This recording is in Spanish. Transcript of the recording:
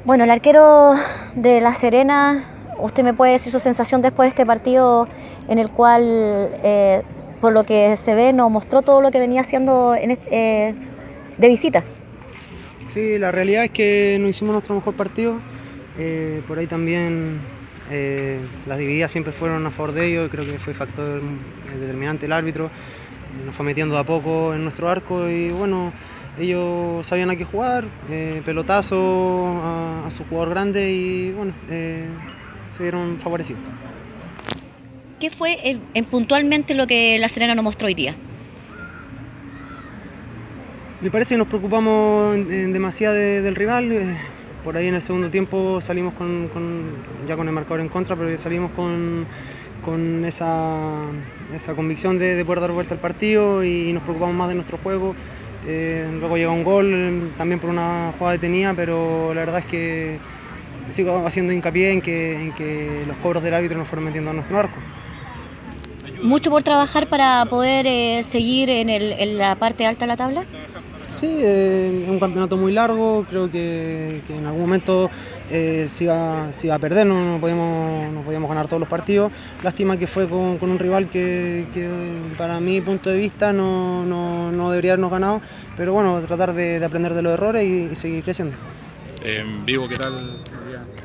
Bueno, el arquero de La Serena, usted me puede decir su sensación después de este partido en el cual, por lo que se ve, nos mostró todo lo que venía haciendo de visita. Sí, la realidad es que no hicimos nuestro mejor partido. Por ahí también las divididas siempre fueron a favor de ellos. Creo que fue factor determinante el árbitro. Nos fue metiendo de a poco en nuestro arco y bueno, ellos sabían a qué jugar, pelotazo a su jugador grande y bueno, se vieron favorecidos. ¿Qué fue puntualmente lo que La Serena nos mostró hoy día? Me parece que nos preocupamos en demasía del rival. Por ahí en el segundo tiempo salimos ya con el marcador en contra, pero salimos con esa convicción de poder dar vuelta al partido y nos preocupamos más de nuestro juego. Luego llega un gol, también por una jugada detenida, pero la verdad es que sigo haciendo hincapié en que los cobros del árbitro nos fueron metiendo a nuestro arco. ¿Mucho por trabajar para poder seguir en la parte alta de la tabla? Sí, es un campeonato muy largo, creo que en algún momento se iba a perder, no podíamos ganar todos los partidos. Lástima que fue con un rival que para mi punto de vista no debería habernos ganado, pero bueno, tratar de aprender de los errores y seguir creciendo. En vivo, ¿qué tal?